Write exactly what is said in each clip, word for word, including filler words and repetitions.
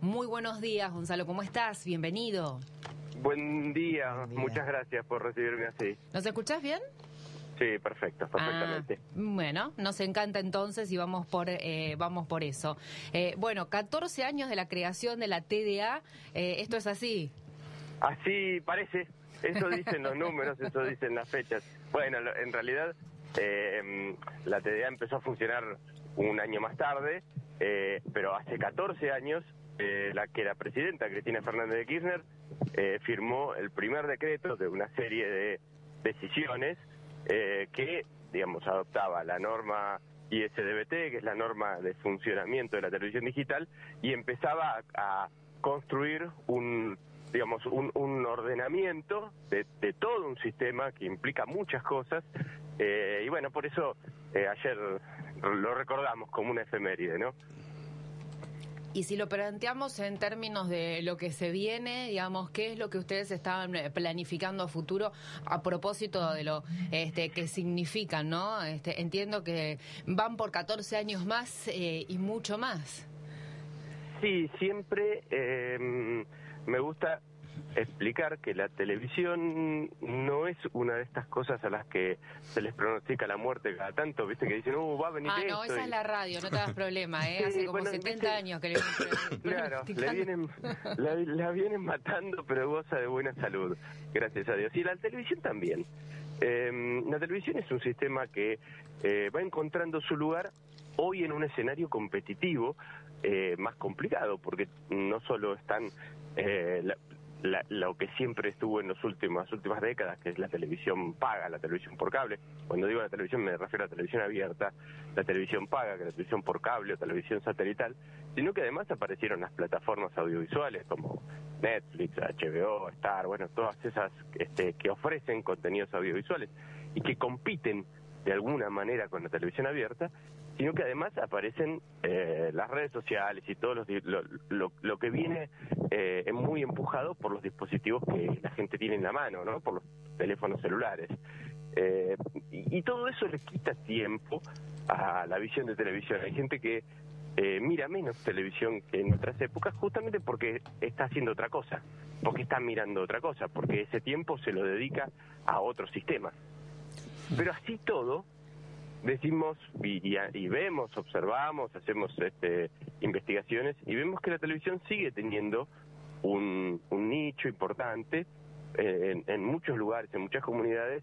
Muy buenos días, Gonzalo, ¿cómo estás? Bienvenido. Buen día. Buen día. Muchas gracias por recibirme así. ¿Nos escuchás bien? Sí, perfecto, perfectamente. Ah, bueno, nos encanta entonces y vamos por eh, vamos por eso. Eh, bueno, catorce años de la creación de la T D A, eh, ¿esto es así? Así parece, eso dicen los números, eso dicen las fechas. Bueno, lo- en realidad eh, la T D A empezó a funcionar un año más tarde, eh, pero hace catorce años eh, la que la presidenta, Cristina Fernández de Kirchner, eh, firmó el primer decreto de una serie de decisiones eh, que, digamos, adoptaba la norma I S D B T, que es la norma de funcionamiento de la televisión digital, y empezaba a, a construir un, digamos, un, un ordenamiento de, de todo un sistema que implica muchas cosas, eh, y bueno, por eso eh, ayer lo recordamos como una efeméride, ¿no? Y si lo planteamos en términos de lo que se viene, digamos, ¿qué es lo que ustedes estaban planificando a futuro a propósito de lo este, que significan, ¿no? Este, entiendo que van por catorce años más eh, y mucho más. Sí, siempre eh, me gusta explicar que la televisión no es una de estas cosas a las que se les pronostica la muerte cada tanto, viste, que dicen, uh, va a venir Ah, esto. no, esa y... es la radio, no te das problema, ¿eh? Sí, Hace como bueno, setenta ¿viste? años que le vienen Claro, le pronosticando. vienen, la, la vienen matando, pero goza de buena salud, gracias a Dios. Y la televisión también. Eh, la televisión es un sistema que eh, va encontrando su lugar hoy en un escenario competitivo eh, más complicado, porque no solo están eh, la, la, lo que siempre estuvo en los últimos, las últimas décadas, que es la televisión paga, la televisión por cable. Cuando digo la televisión me refiero a la televisión abierta, la televisión paga, que es la televisión por cable o televisión satelital, sino que además aparecieron las plataformas audiovisuales como Netflix, H B O, Star, bueno, todas esas este, que ofrecen contenidos audiovisuales y que compiten de alguna manera con la televisión abierta, sino que además aparecen eh, las redes sociales y todo los, lo, lo, lo que viene eh, muy empujado por los dispositivos que la gente tiene en la mano, ¿no? Por los teléfonos celulares. Eh, y, y todo eso le quita tiempo a la visión de televisión. Hay gente que eh, mira menos televisión que en otras épocas justamente porque está haciendo otra cosa, porque está mirando otra cosa, porque ese tiempo se lo dedica a otros sistemas. Pero así todo, decimos y, y, y vemos, observamos, hacemos este, investigaciones y vemos que la televisión sigue teniendo un, un nicho importante eh, en, en muchos lugares, en muchas comunidades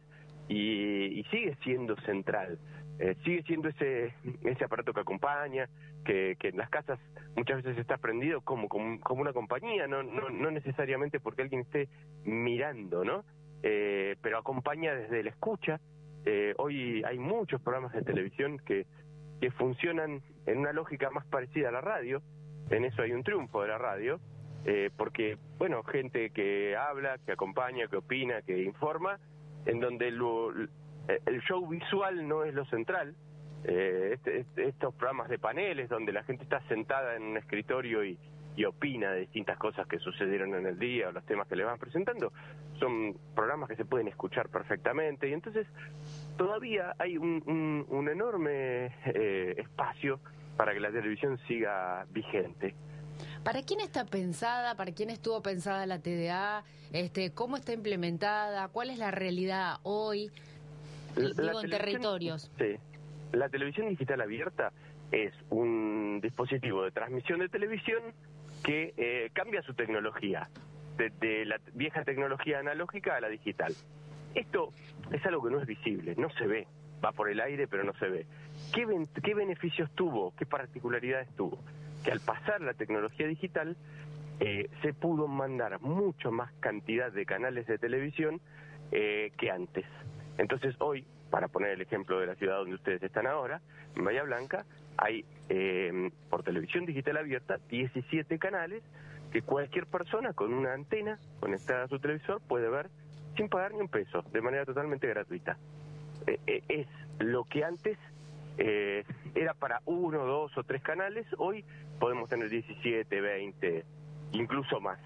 y, y sigue siendo central. Eh, sigue siendo ese ese aparato que acompaña, que, que en las casas muchas veces está prendido como, como, como una compañía, no, no, no necesariamente porque alguien esté mirando, ¿no? Eh, pero acompaña desde la escucha. Eh, hoy hay muchos programas de televisión que, que funcionan en una lógica más parecida a la radio. En eso hay un triunfo de la radio, eh, porque, bueno, gente que habla, que acompaña, que opina, que informa, en donde lo, el show visual no es lo central. Eh, este, este, estos programas de paneles donde la gente está sentada en un escritorio y, y opina de distintas cosas que sucedieron en el día o los temas que le van presentando, son programas que se pueden escuchar perfectamente y entonces todavía hay un, un, un enorme eh, espacio para que la televisión siga vigente. ¿Para quién está pensada? ¿Para quién estuvo pensada la T D A? Este, ¿cómo está implementada? ¿Cuál es la realidad hoy? La, Digo, en territorios. Sí. La televisión digital abierta es un dispositivo de transmisión de televisión que eh, cambia su tecnología, de, de la vieja tecnología analógica a la digital. Esto es algo que no es visible, no se ve, va por el aire pero no se ve. ¿Qué, ben, qué beneficios tuvo, qué particularidades tuvo? Que al pasar la tecnología digital eh, se pudo mandar mucho más cantidad de canales de televisión eh, que antes. Entonces hoy, para poner el ejemplo de la ciudad donde ustedes están ahora, en Bahía Blanca, hay eh, por televisión digital abierta diecisiete canales que cualquier persona con una antena conectada a su televisor puede ver sin pagar ni un peso, de manera totalmente gratuita. Eh, eh, es lo que antes eh, era para uno, dos o tres canales, hoy podemos tener diecisiete, veinte, incluso más.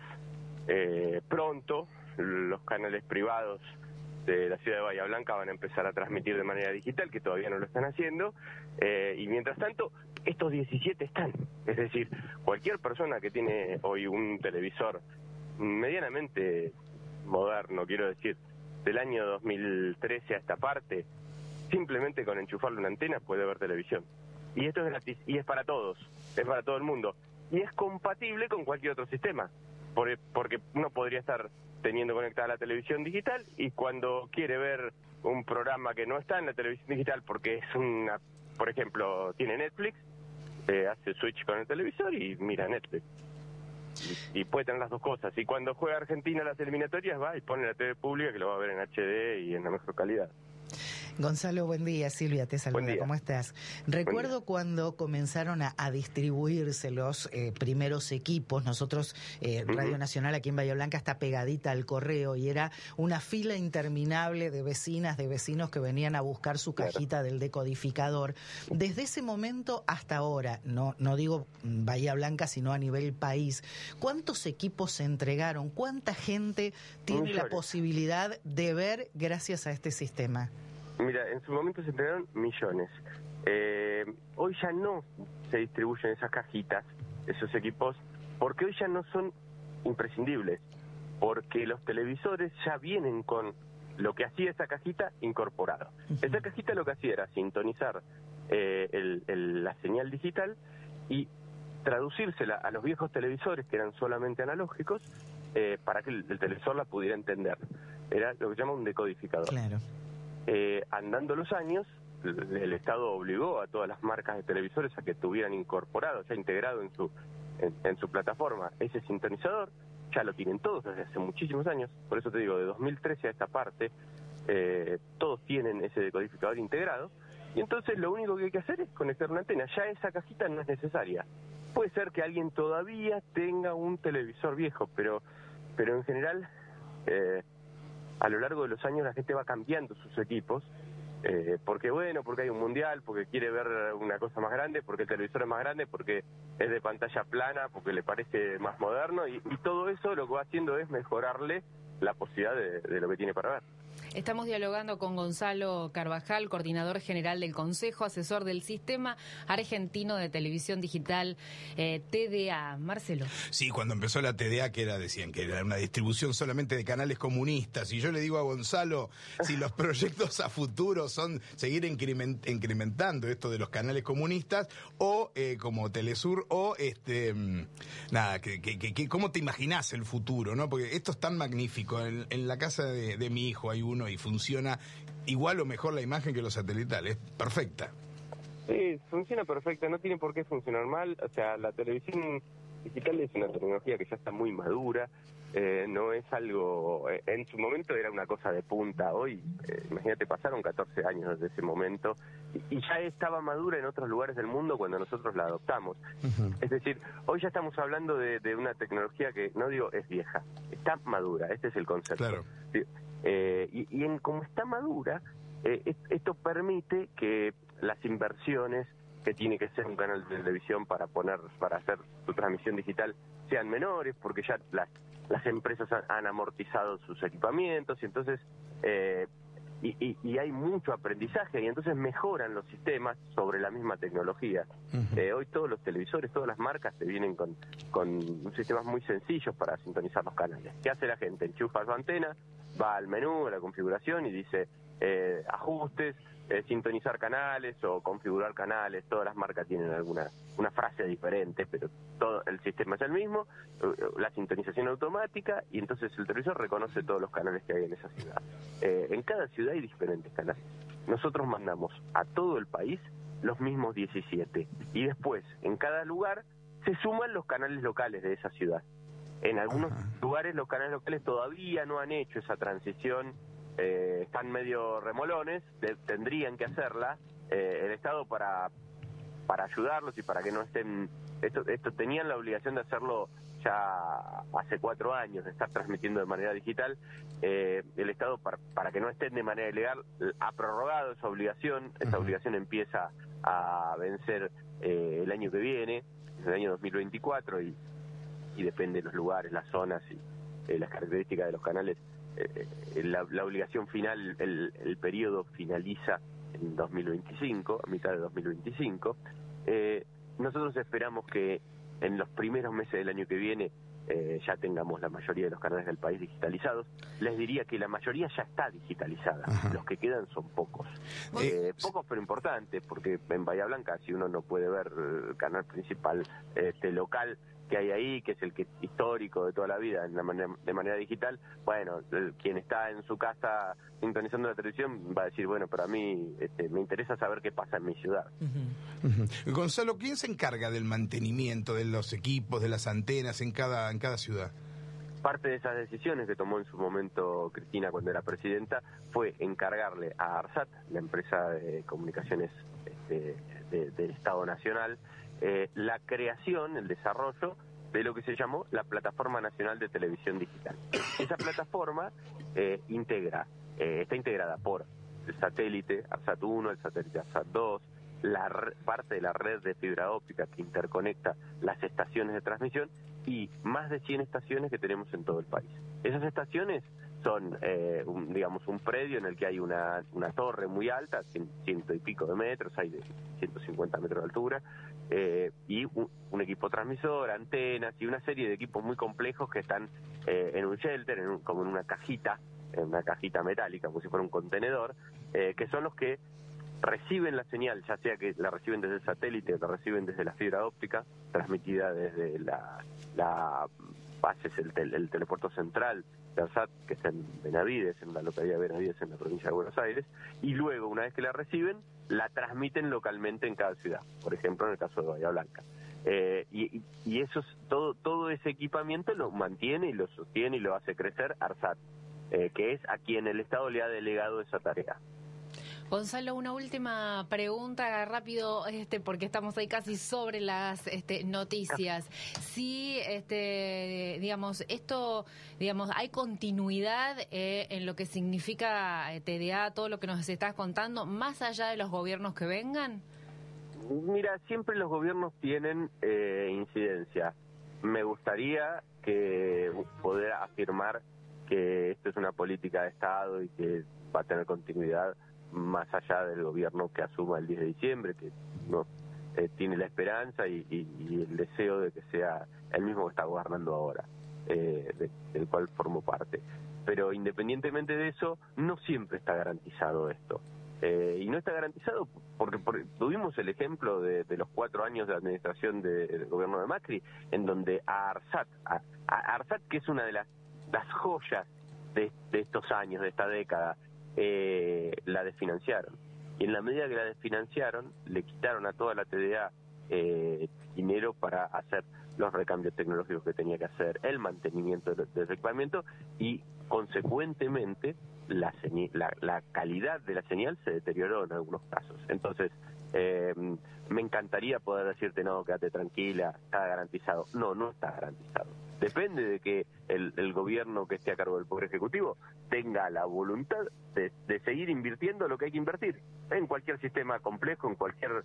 Eh, pronto los canales privados de la ciudad de Bahía Blanca van a empezar a transmitir de manera digital, que todavía no lo están haciendo, eh, y mientras tanto estos diecisiete están. Es decir, cualquier persona que tiene hoy un televisor medianamente moderno, quiero decir, del año dos mil trece a esta parte, simplemente con enchufarle una antena puede ver televisión. Y esto es gratis, y es para todos, es para todo el mundo. Y es compatible con cualquier otro sistema, porque, porque uno podría estar teniendo conectada la televisión digital y cuando quiere ver un programa que no está en la televisión digital porque es una, por ejemplo, tiene Netflix, eh, hace switch con el televisor y mira Netflix. Y, y puede tener las dos cosas. Y cuando juega Argentina las eliminatorias va y pone la T V pública que lo va a ver en H D y en la mejor calidad. Gonzalo, buen día. Silvia te saluda. ¿Cómo estás? Recuerdo cuando comenzaron a, a distribuirse los eh, primeros equipos. Nosotros, eh, uh-huh. Radio Nacional aquí en Bahía Blanca está pegadita al correo y era una fila interminable de vecinas, de vecinos que venían a buscar su cajita claro. del decodificador. Desde ese momento hasta ahora, no, no digo Bahía Blanca, sino a nivel país, ¿cuántos equipos se entregaron? ¿Cuánta gente tiene Millones. la posibilidad de ver gracias a este sistema? Mira, en su momento se entregaron millones. Eh, hoy ya no se distribuyen esas cajitas, esos equipos, porque hoy ya no son imprescindibles, porque los televisores ya vienen con lo que hacía esa cajita incorporado. Uh-huh. Esa cajita lo que hacía era sintonizar eh, el, el, la señal digital y traducírsela a los viejos televisores, que eran solamente analógicos, eh, para que el, el televisor la pudiera entender. Era lo que se llama un decodificador. Claro. Eh, andando los años, el, el Estado obligó a todas las marcas de televisores a que tuvieran incorporado, ya integrado en su en, en su plataforma, ese sintonizador. Ya lo tienen todos desde hace muchísimos años. Por eso te digo, de dos mil trece a esta parte, eh, todos tienen ese decodificador integrado. Y entonces lo único que hay que hacer es conectar una antena. Ya esa cajita no es necesaria. Puede ser que alguien todavía tenga un televisor viejo, pero, pero en general... Eh, a lo largo de los años la gente va cambiando sus equipos, eh, porque bueno, porque hay un mundial, porque quiere ver una cosa más grande, porque el televisor es más grande, porque es de pantalla plana, porque le parece más moderno, y, y todo eso lo que va haciendo es mejorarle la posibilidad de, de lo que tiene para ver. Estamos dialogando con Gonzalo Carvajal, coordinador general del Consejo Asesor del Sistema Argentino de Televisión Digital, eh, T D A. Marcelo. Sí, cuando empezó la T D A, que era, decían que era una distribución solamente de canales comunistas, y yo le digo a Gonzalo, si los proyectos a futuro son seguir increment, incrementando esto de los canales comunistas, o eh, como Telesur, o este nada, que, que, que, ¿cómo te imaginás el futuro? ¿No? Porque esto es tan magnífico. En, en la casa de, de mi hijo hay uno y funciona igual o mejor la imagen que los satelitales, es perfecta. Sí, funciona perfecta, no tiene por qué funcionar mal. O sea, la televisión digital es una tecnología que ya está muy madura, eh, no es algo, eh, en su momento era una cosa de punta. Hoy, eh, imagínate, pasaron catorce años desde ese momento y, y ya estaba madura en otros lugares del mundo cuando nosotros la adoptamos. Uh-huh. Es decir, hoy ya estamos hablando de, de una tecnología que, no digo es vieja, está madura, este es el concepto. Claro. Sí. Eh, y, y en como está madura, eh, esto permite que las inversiones que tiene que ser un canal de televisión para poner, para hacer su transmisión digital sean menores, porque ya las las empresas han, han amortizado sus equipamientos y entonces eh, y, y, y hay mucho aprendizaje y entonces mejoran los sistemas sobre la misma tecnología. Uh-huh. Eh, hoy todos los televisores, todas las marcas te vienen con, con sistemas muy sencillos para sintonizar los canales. ¿Qué hace la gente? Enchufa su antena, va al menú, a la configuración y dice eh, ajustes, eh, sintonizar canales o configurar canales. Todas las marcas tienen alguna una frase diferente, pero todo el sistema es el mismo, la sintonización automática, y entonces el televisor reconoce todos los canales que hay en esa ciudad. Eh, en cada ciudad hay diferentes canales. Nosotros mandamos a todo el país los mismos diecisiete, y después en cada lugar se suman los canales locales de esa ciudad. En algunos Ajá. lugares los canales locales todavía no han hecho esa transición, eh, están medio remolones, de, tendrían que hacerla, eh, el Estado para para ayudarlos y para que no estén, esto, esto tenían la obligación de hacerlo ya hace cuatro años, de estar transmitiendo de manera digital. Eh, el Estado, para, para que no estén de manera ilegal, ha prorrogado esa obligación. Esa uh-huh. obligación empieza a vencer eh, el año que viene, el año dos mil veinticuatro, y, y depende de los lugares, las zonas y eh, las características de los canales. Eh, la, la obligación final, el, el periodo finaliza en dos mil veinticinco, a mitad de dos mil veinticinco. Eh, nosotros esperamos que en los primeros meses del año que viene eh, ya tengamos la mayoría de los canales del país digitalizados. Les diría que la mayoría ya está digitalizada. Ajá. Los que quedan son pocos. Eh, pocos pero importantes, porque en Bahía Blanca, si uno no puede ver el canal principal este, local que hay ahí, que es el que histórico de toda la vida, en la manera, de manera digital, bueno, el, quien está en su casa sintonizando la televisión va a decir, bueno, pero a mí este, me interesa saber qué pasa en mi ciudad. Uh-huh. Uh-huh. Gonzalo, ¿quién se encarga del mantenimiento de los equipos, de las antenas en cada, en cada ciudad? Parte de esas decisiones que tomó en su momento Cristina cuando era presidenta fue encargarle a ARSAT, la empresa de comunicaciones este, de, del Estado Nacional, Eh, la creación, el desarrollo de lo que se llamó la Plataforma Nacional de Televisión Digital. Esa plataforma eh, integra, eh, está integrada por el satélite ARSAT uno, el satélite ARSAT dos, la re, parte de la red de fibra óptica que interconecta las estaciones de transmisión y más de cien estaciones que tenemos en todo el país. Esas estaciones son, eh, un, digamos, un predio en el que hay una, una torre muy alta, cien, ciento y pico de metros, hay de ciento cincuenta metros de altura, eh, y un, un equipo transmisor, antenas y una serie de equipos muy complejos que están eh, en un shelter, en un, como en una cajita, en una cajita metálica, como si fuera un contenedor, eh, que son los que reciben la señal, ya sea que la reciben desde el satélite o la reciben desde la fibra óptica, transmitida desde la, la base, el, tel, el telepuerto central de ARSAT, que está en Benavides, en la localidad de Benavides, en la provincia de Buenos Aires, y luego, una vez que la reciben, la transmiten localmente en cada ciudad, por ejemplo, en el caso de Bahía Blanca. Eh, y, y eso es, todo, todo ese equipamiento lo mantiene y lo sostiene y lo hace crecer ARSAT, eh, que es a quien el Estado le ha delegado esa tarea. Gonzalo, una última pregunta rápido, este, porque estamos ahí casi sobre las este, noticias. Sí, este, digamos, esto, digamos, hay continuidad eh, en lo que significa T D A, todo lo que nos estás contando, más allá de los gobiernos que vengan. Mira, siempre los gobiernos tienen eh, incidencia. Me gustaría que poder afirmar que esto es una política de Estado y que va a tener continuidad más allá del gobierno que asuma el diez de diciembre, que no eh, tiene la esperanza y, y, y el deseo de que sea el mismo que está gobernando ahora, eh, de, del cual formo parte. Pero independientemente de eso, no siempre está garantizado esto. Eh, y no está garantizado porque, porque tuvimos el ejemplo de, de los cuatro años de administración de, del gobierno de Macri, en donde a ARSAT, a, a ARSAT, que es una de las, las joyas de, de estos años, de esta década, Eh, la desfinanciaron. Y en la medida que la desfinanciaron, le quitaron a toda la T D A eh, dinero para hacer los recambios tecnológicos que tenía que hacer, el mantenimiento del, del equipamiento y, consecuentemente, la, la, la calidad de la señal se deterioró en algunos casos. Entonces, eh, me encantaría poder decirte, no, quédate tranquila, está garantizado. No, no está garantizado. Depende de que el, el gobierno que esté a cargo del Poder Ejecutivo tenga la voluntad de, de seguir invirtiendo lo que hay que invertir en cualquier sistema complejo, en cualquier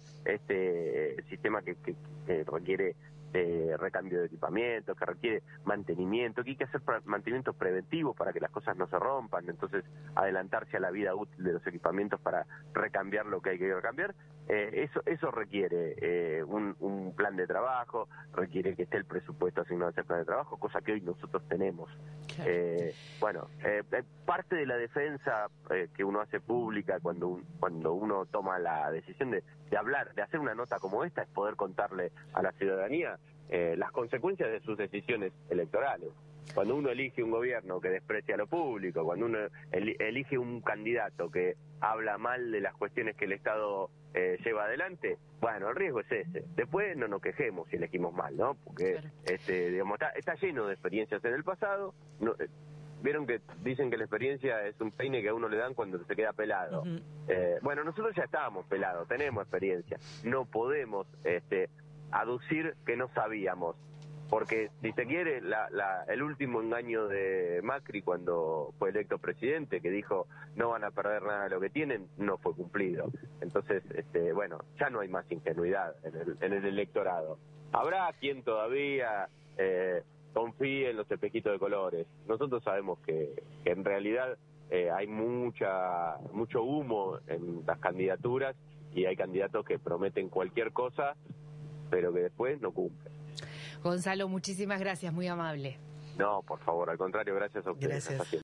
este sistema que, que, que requiere eh, recambio de equipamiento, que requiere mantenimiento, que hay que hacer mantenimientos preventivos para que las cosas no se rompan, entonces adelantarse a la vida útil de los equipamientos para recambiar lo que hay que recambiar. Eh, eso eso requiere eh, un, un plan de trabajo, requiere que esté el presupuesto asignado a ese plan de trabajo, cosa que hoy nosotros tenemos. Claro. Eh, bueno, eh, parte de la defensa eh, que uno hace pública cuando un, cuando uno toma la decisión de, de hablar, de hacer una nota como esta, es poder contarle a la ciudadanía eh, las consecuencias de sus decisiones electorales. Cuando uno elige un gobierno que desprecia lo público, cuando uno elige un candidato que habla mal de las cuestiones que el Estado eh, lleva adelante, bueno, el riesgo es ese. Después no nos quejemos si elegimos mal, ¿no? Porque claro. este, digamos, está, está lleno de experiencias en el pasado. No, eh, Vieron que dicen que la experiencia es un peine que a uno le dan cuando se queda pelado. Uh-huh. Eh, bueno, nosotros ya estábamos pelados, tenemos experiencia. No podemos este, aducir que no sabíamos. Porque, si se quiere, la, la, el último engaño de Macri cuando fue electo presidente, que dijo no van a perder nada de lo que tienen, no fue cumplido. Entonces, este, bueno, ya no hay más ingenuidad en el, en el electorado. Habrá quien todavía eh, confíe en los espejitos de colores. Nosotros sabemos que, que en realidad eh, hay mucha mucho humo en las candidaturas y hay candidatos que prometen cualquier cosa pero que después no cumplen. Gonzalo, muchísimas gracias, muy amable. No, por favor, al contrario, gracias a ustedes. Gracias.